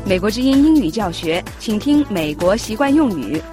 美国之音英语教学，请听美国习惯用语。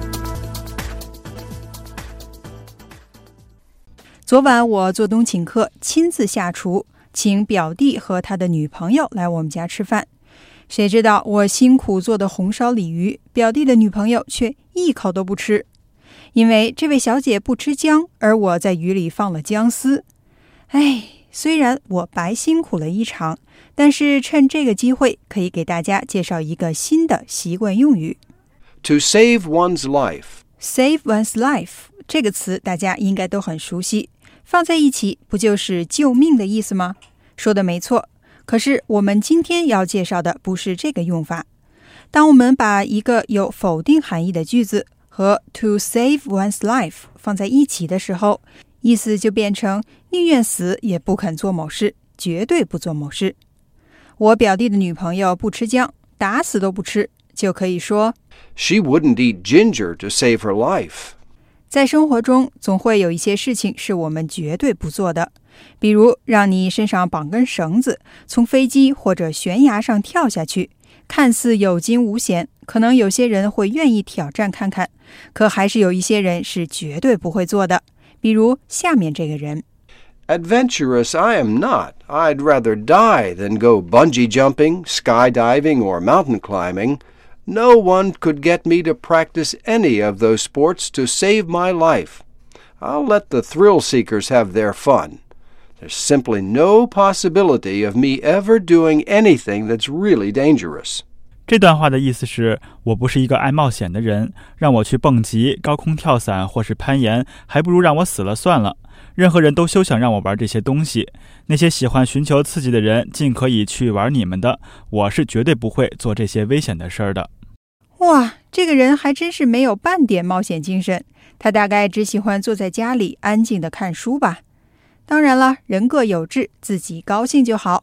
昨晚我做东请客，亲自下厨，请表弟和他的女朋友来我们家吃饭。谁知道我辛苦做的红烧鲤鱼，表弟的女朋友却一口都不吃。因为这位小姐不吃姜，而我在鱼里放了姜丝。虽然我白辛苦了一场，但是趁这个机会可以给大家介绍一个新的习惯用语。 To save one's life. Save one's life 这个词大家应该都很熟悉，放在一起不就是救命的意思吗？说的没错，可是我们今天要介绍的不是这个用法。当我们把一个有否定含义的句子和 to save one's life 放在一起的时候，意思就变成宁愿死也不肯做某事，绝对不做某事。我表弟的女朋友不吃姜，打死都不吃，就可以说 She wouldn't eat ginger to save her life. 在生活中总会有一些事情是我们绝对不做的，比如让你身上绑根绳子，从飞机或者悬崖上跳下去，看似有惊无险，可能有些人会愿意挑战看看，可还是有一些人是绝对不会做的，比如下面这个人。 Adventurous I am not. I'd rather die than go bungee jumping, skydiving, or mountain climbing. No one could get me to practice any of those sports to save my life. I'll let the thrill seekers have their fun. There's simply no possibility of me ever doing anything that's really dangerous. 这段话的意思是，我不是一个爱冒险的人，让我去蹦极、高空跳伞或是攀岩，还不如让我死了算了。任何人都休想让我玩这些东西。那些喜欢寻求刺激的人，尽可以去玩你们的，我是绝对不会做这些危险的事儿的。 哇，这个人还真是没有半点冒险精神，他大概只喜欢坐在家里安静地看书吧。当然了，人各有志，自己高兴就好。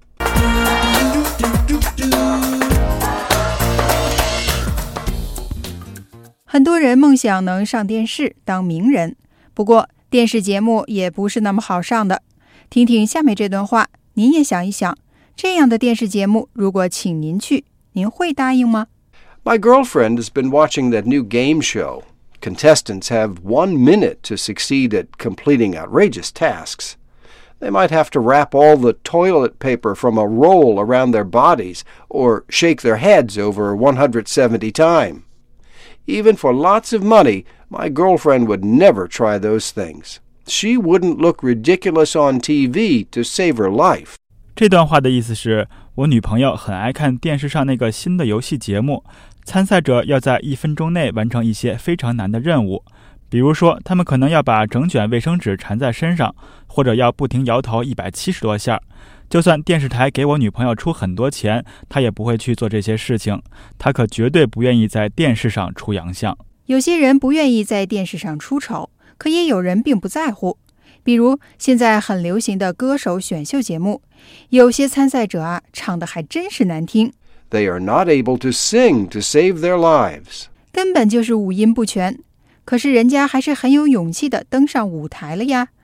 很多人梦想能上电视当名人，不过电视节目也不是那么好上的。听听下面这段话，您也想一想，这样的电视节目如果请您去，您会答应吗？ My girlfriend has been watching that new game show. Contestants have 1 minute to succeed at completing outrageous tasks. They might have to wrap all the toilet paper from a roll around their bodies or shake their heads over 170 times. Even for lots of money, my girlfriend would never try those things. She wouldn't look ridiculous on TV to save her life. 这段话的意思是，我女朋友很爱看电视上那个新的游戏节目，参赛者要在1分钟内完成一些非常难的任务，比如说他们可能要把整卷卫生纸缠在身上，或者要不停摇头170多下。就算电视台给我女朋友出很多钱，她也不会去做这些事情，她可绝对不愿意在电视上出洋相。 有些人不愿意在电视上出丑，可也有人并不在乎。比如现在很流行的歌手选秀节目，有些参赛者唱得还真是难听。 They are not able to sing to save their lives. 根本就是五音不全，可是人家还是很有勇气地登上舞台了呀。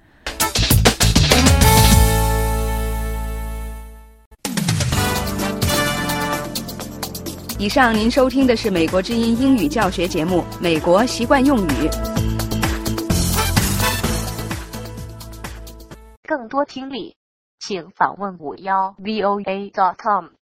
以上您收听的是美国之音英语教学节目《美国习惯用语》。 更多听力，请访问51voa.com。